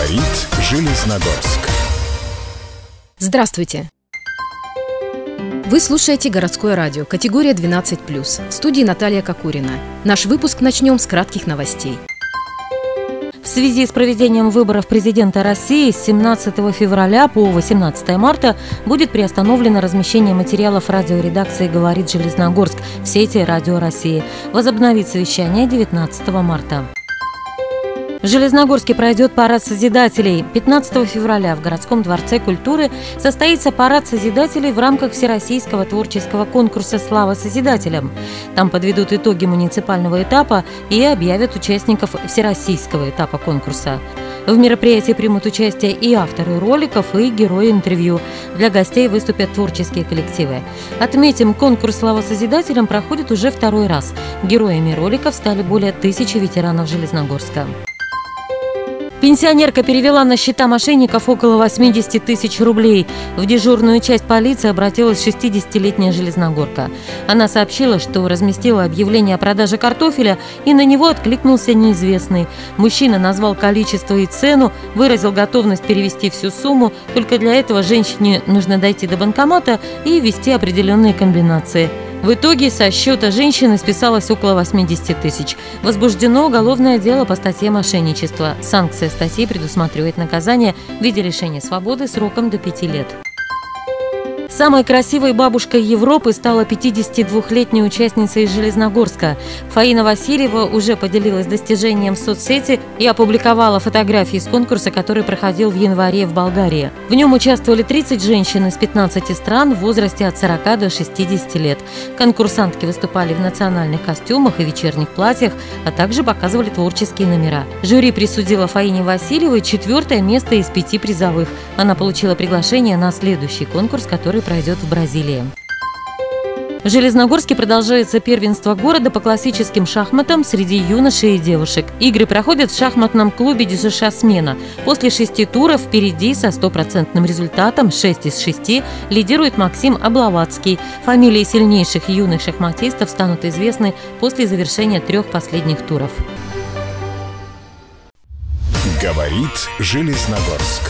Говорит Железногорск. Здравствуйте! Вы слушаете городское радио, категория 12+. В студии Наталья Кокурина. Наш выпуск начнем с кратких новостей. В связи с проведением выборов президента России с 17 февраля по 18 марта будет приостановлено размещение материалов радиоредакции «Говорит Железногорск» в сети «Радио России». Возобновится вещание 19 марта. В Железногорске пройдет парад Созидателей. 15 февраля в городском дворце культуры состоится парад Созидателей в рамках всероссийского творческого конкурса «Слава Созидателям». Там подведут итоги муниципального этапа и объявят участников всероссийского этапа конкурса. В мероприятии примут участие и авторы роликов, и герои интервью. Для гостей выступят творческие коллективы. Отметим, конкурс «Слава Созидателям» проходит уже второй раз. Героями роликов стали более 1000 ветеранов Железногорска. Пенсионерка перевела на счета мошенников около 80 тысяч рублей. В дежурную часть полиции обратилась 60-летняя железногорка. Она сообщила, что разместила объявление о продаже картофеля, и на него откликнулся неизвестный. Мужчина назвал количество и цену, выразил готовность перевести всю сумму, только для этого женщине нужно дойти до банкомата и ввести определенные комбинации. В итоге со счета женщины списалось около 80 тысяч. Возбуждено уголовное дело по статье «Мошенничество». Санкция статьи предусматривает наказание в виде лишения свободы сроком до 5 лет. Самой красивой бабушкой Европы стала 52-летняя участница из Железногорска. Фаина Васильева уже поделилась достижением в соцсети и опубликовала фотографии с конкурса, который проходил в январе в Болгарии. В нем участвовали 30 женщин из 15 стран в возрасте от 40 до 60 лет. Конкурсантки выступали в национальных костюмах и вечерних платьях, а также показывали творческие номера. Жюри присудило Фаине Васильевой 4-е место из 5 призовых. Она получила приглашение на следующий конкурс, который пройдет в Бразилии. В Железногорске продолжается первенство города по классическим шахматам среди юношей и девушек. Игры проходят в шахматном клубе ДЮСШ «Смена». После 6 туров впереди со 100% результатом 6 из 6 лидирует Максим Обловацкий. Фамилии сильнейших юных шахматистов станут известны после завершения 3 последних туров. Говорит Железногорск.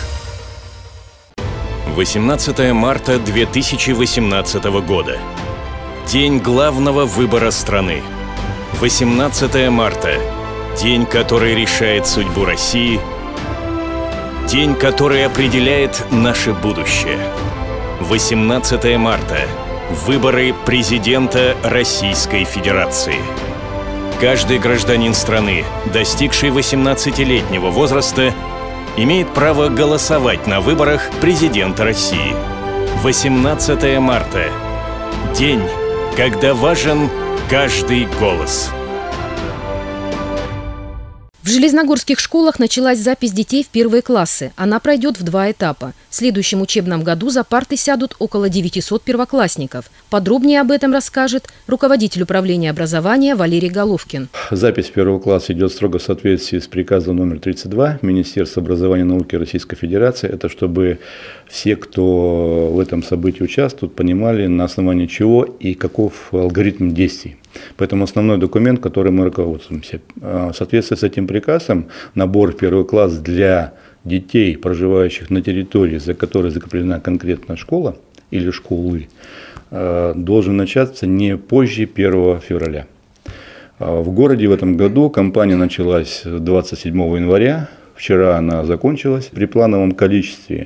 18 марта 2018 года. День главного выбора страны. 18 марта. День, который решает судьбу России. День, который определяет наше будущее. 18 марта. Выборы президента Российской Федерации. Каждый гражданин страны, достигший 18-летнего возраста, имеет право голосовать на выборах президента России. 18 марта. День, когда важен каждый голос. В железногорских школах началась запись детей в первые классы. Она пройдет в 2 этапа. В следующем учебном году за парты сядут около 900 первоклассников. Подробнее об этом расскажет руководитель управления образования Валерий Головкин. Запись в первый класс идет строго в соответствии с приказом номер 32 Министерства образования и науки Российской Федерации. Это чтобы все, кто в этом событии участвует, понимали, на основании чего и каков алгоритм действий. Поэтому основной документ, который мы руководствуемся. В соответствии с этим приказом набор в первый класс для детей, проживающих на территории, за которой закреплена конкретно школа или школы, должен начаться не позже 1 февраля. В городе в этом году кампания началась 27 января. Вчера она закончилась. При плановом количестве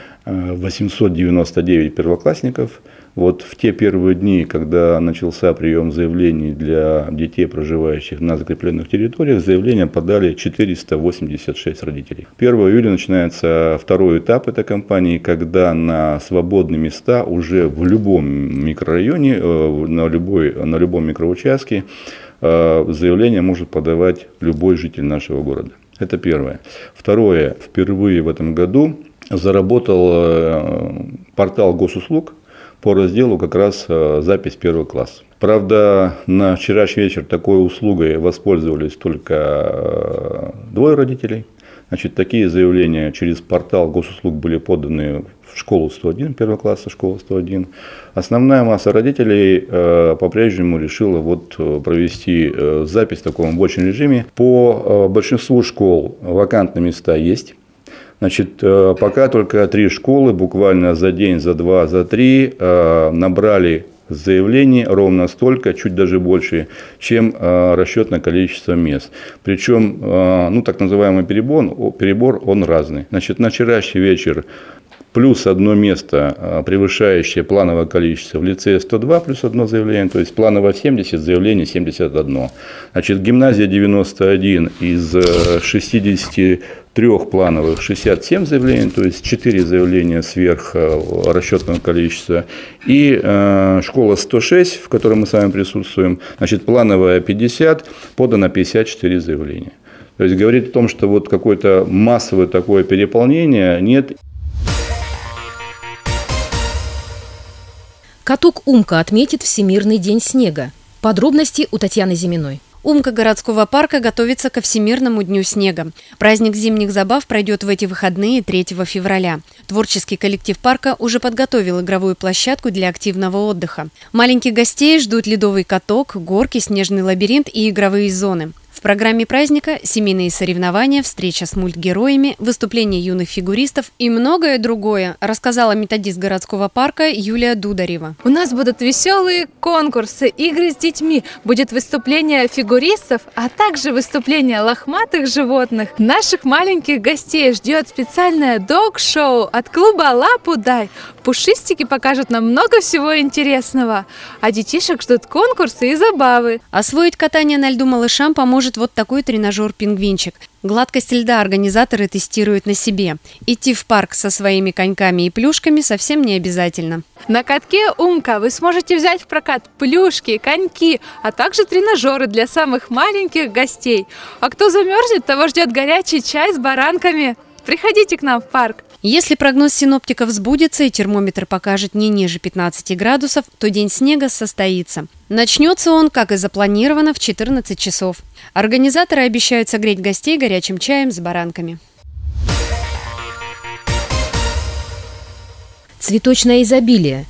899 первоклассников. Вот в те первые дни, когда начался прием заявлений для детей, проживающих на закрепленных территориях, заявления подали 486 родителей. 1 июля начинается второй этап этой кампании, когда на свободные места уже в любом микрорайоне, на любом микроучастке заявление может подавать любой житель нашего города. Это первое. Второе. Впервые в этом году заработал портал госуслуг по разделу как раз запись в первый класс. Правда, на вчерашний вечер такой услугой воспользовались только 2 родителей. Значит, такие заявления через портал госуслуг были поданы в школу 101, первого класса, школа 101. Основная масса родителей по-прежнему решила провести запись в таком рабочем режиме. По большинству школ вакантные места есть. Значит, пока только 3 школы буквально за день, за 2, за 3 набрали заявлений ровно столько, чуть даже больше, чем расчетное количество мест. Причем, так называемый перебор, он разный. Значит, на вчерашний вечер плюс одно место, превышающее плановое количество в лицее 102, плюс одно заявление, то есть плановое 70, заявление 71. Значит, гимназия 91 из 63 плановых 67 заявлений, то есть 4 заявления сверх расчетного количества. И школа 106, в которой мы с вами присутствуем, значит, плановая 50, подано 54 заявления. То есть говорит о том, что вот какое-то массовое такое переполнение нет. Каток «Умка» отметит Всемирный день снега. Подробности у Татьяны Зиминой. Умка городского парка готовится ко Всемирному дню снега. Праздник зимних забав пройдет в эти выходные 3 февраля. Творческий коллектив парка уже подготовил игровую площадку для активного отдыха. Маленьких гостей ждут ледовый каток, горки, снежный лабиринт и игровые зоны. В программе праздника семейные соревнования, встреча с мультгероями, выступления юных фигуристов и многое другое, рассказала методист городского парка Юлия Дударева. У нас будут веселые конкурсы, игры с детьми, будет выступление фигуристов, а также выступление лохматых животных. Наших маленьких гостей ждет специальное дог-шоу от клуба «Лапу дай». Пушистики покажут нам много всего интересного, а детишек ждут конкурсы и забавы. Освоить катание на льду малышам поможет вот такой тренажер-пингвинчик. Гладкость льда организаторы тестируют на себе. Идти в парк со своими коньками и плюшками совсем не обязательно. На катке «Умка» вы сможете взять в прокат плюшки, коньки, а также тренажеры для самых маленьких гостей. А кто замерзнет, того ждет горячий чай с баранками. Приходите к нам в парк. Если прогноз синоптиков сбудется и термометр покажет не ниже 15 градусов, то день снега состоится. Начнется он, как и запланировано, в 14 часов. Организаторы обещают согреть гостей горячим чаем с баранками. Цветочное изобилие.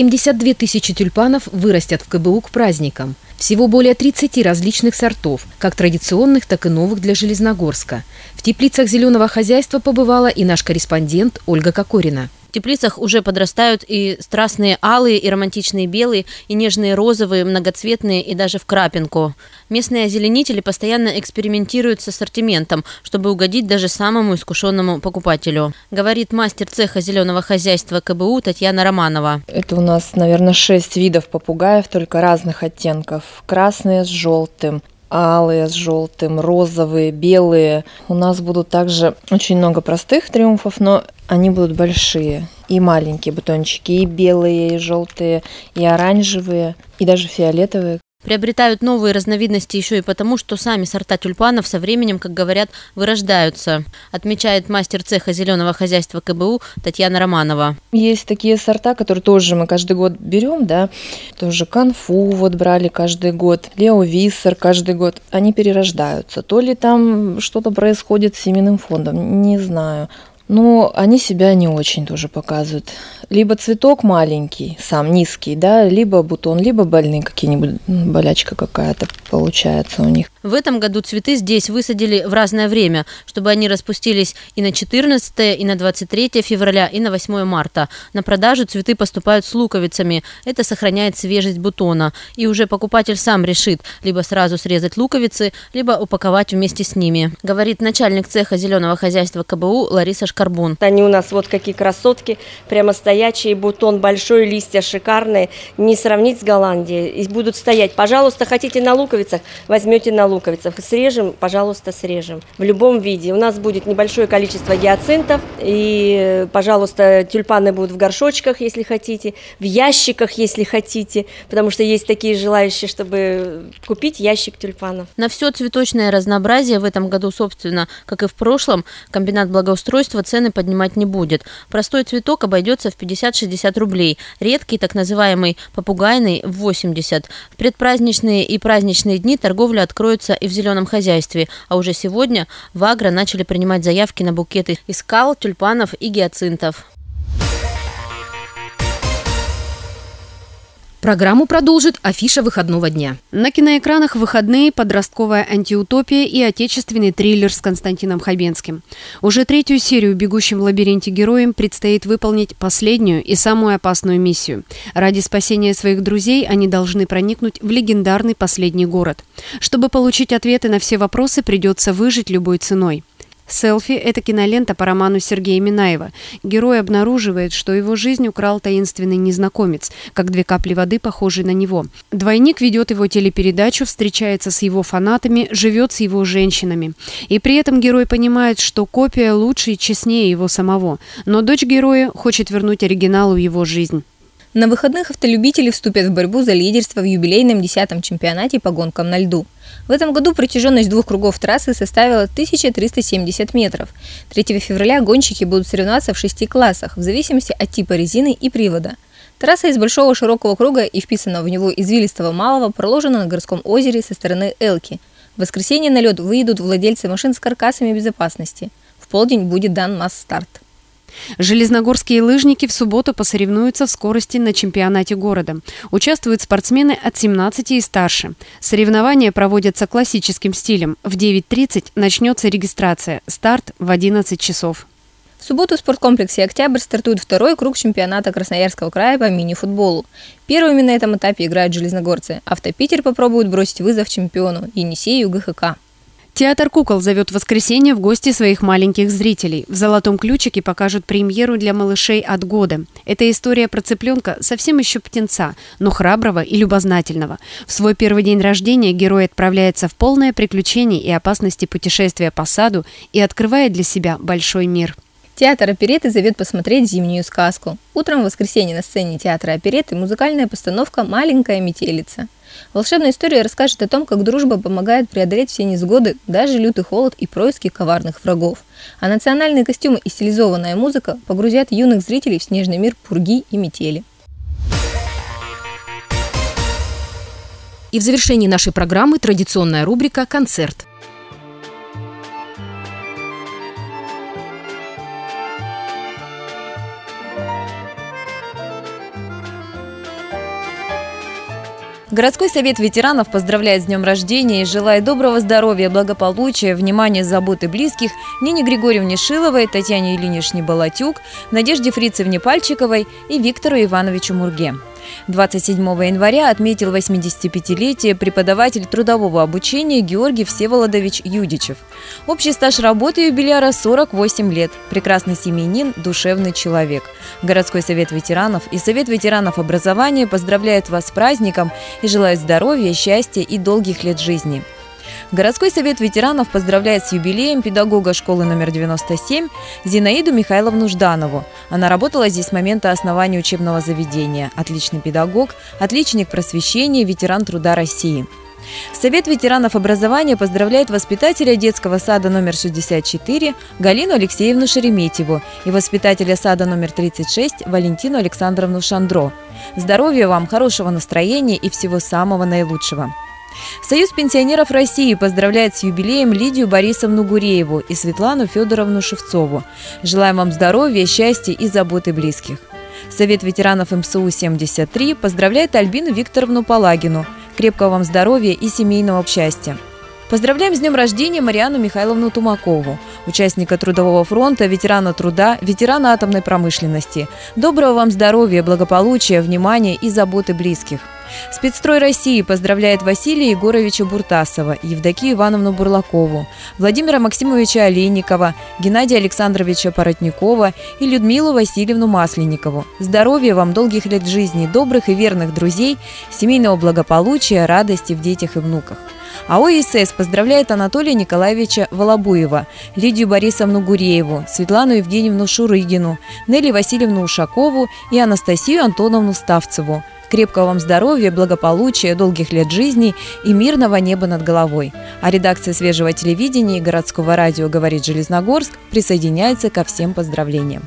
72 тысячи тюльпанов вырастят в КБУ к праздникам. Всего более 30 различных сортов, как традиционных, так и новых для Железногорска. В теплицах зеленого хозяйства побывала и наш корреспондент Ольга Кокорина. В теплицах уже подрастают и страстные алые, и романтичные белые, и нежные розовые, многоцветные, и даже в крапинку. Местные озеленители постоянно экспериментируют с ассортиментом, чтобы угодить даже самому искушенному покупателю, говорит мастер цеха зеленого хозяйства КБУ Татьяна Романова. Это у нас, наверное, 6 видов попугаев, только разных оттенков. Красные с желтым, алые с желтым, розовые, белые. У нас будут также очень много простых триумфов, но они будут большие. И маленькие бутончики, и белые, и желтые, и оранжевые, и даже фиолетовые. Приобретают новые разновидности еще и потому, что сами сорта тюльпанов со временем, как говорят, вырождаются, отмечает мастер цеха зеленого хозяйства КБУ Татьяна Романова. Есть такие сорта, которые тоже мы каждый год берем, да, тоже Канфу вот брали каждый год, Лео Виссер каждый год. Они перерождаются. То ли там что-то происходит с семенным фондом, не знаю. Но они себя не очень тоже показывают. Либо цветок маленький, сам низкий, да, либо бутон, либо больные какие-нибудь, болячка какая-то получается у них. В этом году цветы здесь высадили в разное время, чтобы они распустились и на 14, и на 23 февраля, и на 8 марта. На продажу цветы поступают с луковицами. Это сохраняет свежесть бутона. И уже покупатель сам решит либо сразу срезать луковицы, либо упаковать вместе с ними, говорит начальник цеха зеленого хозяйства КБУ Лариса Шкарбун. Они у нас вот какие красотки, прямо стоячие, бутон большой, листья шикарные, не сравнить с Голландией. И будут стоять. Пожалуйста, хотите на луковицах, возьмете на луковицах. Срежем, пожалуйста, срежем. В любом виде. У нас будет небольшое количество гиацинтов. И, пожалуйста, тюльпаны будут в горшочках, если хотите, в ящиках, если хотите. Потому что есть такие желающие, чтобы купить ящик тюльпанов. На все цветочное разнообразие в этом году, собственно, как и в прошлом, комбинат благоустройства цены поднимать не будет. Простой цветок обойдется в 50-60 рублей. Редкий, так называемый попугайный, в 80. В предпраздничные и праздничные дни торговля откроется и в зеленом хозяйстве. А уже сегодня в Агро начали принимать заявки на букеты из скал, тюльпанов и гиацинтов. Программу продолжит афиша выходного дня. На киноэкранах в выходные подростковая антиутопия и отечественный триллер с Константином Хабенским. Уже 3-ю серию «Бегущим в лабиринте» героям предстоит выполнить последнюю и самую опасную миссию. Ради спасения своих друзей они должны проникнуть в легендарный последний город. Чтобы получить ответы на все вопросы, придется выжить любой ценой. «Селфи» – это кинолента по роману Сергея Минаева. Герой обнаруживает, что его жизнь украл таинственный незнакомец, как 2 капли воды, похожие на него. Двойник ведет его телепередачу, встречается с его фанатами, живет с его женщинами. И при этом герой понимает, что копия лучше и честнее его самого. Но дочь героя хочет вернуть оригиналу его жизнь. На выходных автолюбители вступят в борьбу за лидерство в юбилейном 10-м чемпионате по гонкам на льду. В этом году протяженность 2 кругов трассы составила 1370 метров. 3 февраля гонщики будут соревноваться в 6 классах, в зависимости от типа резины и привода. Трасса из большого широкого круга и вписанного в него извилистого малого проложена на городском озере со стороны Элки. В воскресенье на лед выйдут владельцы машин с каркасами безопасности. В полдень будет дан масс-старт. Железногорские лыжники в субботу посоревнуются в скорости на чемпионате города. Участвуют спортсмены от 17 и старше. Соревнования проводятся классическим стилем. В 9:30 начнется регистрация. Старт в 11 часов. В субботу в спорткомплексе «Октябрь» стартует 2-й круг чемпионата Красноярского края по мини-футболу. Первыми на этом этапе играют железногорцы. «Автопитер» попробует бросить вызов чемпиону Енисею ГХК. Театр кукол зовет в воскресенье в гости своих маленьких зрителей. В «Золотом ключике» покажут премьеру для малышей от года. Это история про цыпленка, совсем еще птенца, но храброго и любознательного. В свой первый день рождения герой отправляется в полное приключение и опасности путешествия по саду и открывает для себя большой мир. Театр оперетты зовет посмотреть зимнюю сказку. Утром в воскресенье на сцене театра оперетты музыкальная постановка «Маленькая метелица». Волшебная история расскажет о том, как дружба помогает преодолеть все невзгоды, даже лютый холод и происки коварных врагов. А национальные костюмы и стилизованная музыка погрузят юных зрителей в снежный мир пурги и метели. И в завершении нашей программы традиционная рубрика «Концерт». Городской совет ветеранов поздравляет с днем рождения и желает доброго здоровья, благополучия, внимания, заботы близких Нине Григорьевне Шиловой, Татьяне Ильиничне Балатюк, Надежде Фрицевне Пальчиковой и Виктору Ивановичу Мурге. 27 января отметил 85-летие преподаватель трудового обучения Георгий Всеволодович Юдичев. Общий стаж работы юбиляра 48 лет. Прекрасный семьянин, душевный человек. Городской совет ветеранов и Совет ветеранов образования поздравляют вас с праздником и желают здоровья, счастья и долгих лет жизни. Городской совет ветеранов поздравляет с юбилеем педагога школы номер 97 Зинаиду Михайловну Жданову. Она работала здесь с момента основания учебного заведения. Отличный педагог, отличник просвещения, ветеран труда России. Совет ветеранов образования поздравляет воспитателя детского сада номер 64 Галину Алексеевну Шереметьеву и воспитателя сада номер 36 Валентину Александровну Шандро. Здоровья вам, хорошего настроения и всего самого наилучшего. Союз пенсионеров России поздравляет с юбилеем Лидию Борисовну Гурееву и Светлану Федоровну Шевцову. Желаем вам здоровья, счастья и заботы близких. Совет ветеранов МСУ-73 поздравляет Альбину Викторовну Палагину. Крепкого вам здоровья и семейного счастья. Поздравляем с днем рождения Марианну Михайловну Тумакову, участника Трудового фронта, ветерана труда, ветерана атомной промышленности. Доброго вам здоровья, благополучия, внимания и заботы близких. Спецстрой России поздравляет Василия Егоровича Буртасова, Евдокию Ивановну Бурлакову, Владимира Максимовича Олейникова, Геннадия Александровича Поротникова и Людмилу Васильевну Масленникову. Здоровья вам, долгих лет жизни, добрых и верных друзей, семейного благополучия, радости в детях и внуках. А ОИСС поздравляет Анатолия Николаевича Волобуева, Лидию Борисовну Гурееву, Светлану Евгеньевну Шурыгину, Нелли Васильевну Ушакову и Анастасию Антоновну Ставцеву. Крепкого вам здоровья, благополучия, долгих лет жизни и мирного неба над головой. А редакция свежего телевидения и городского радио «Говорит Железногорск» присоединяется ко всем поздравлениям.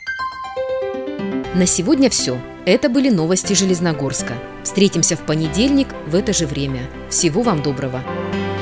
На сегодня все. Это были новости Железногорска. Встретимся в понедельник в это же время. Всего вам доброго.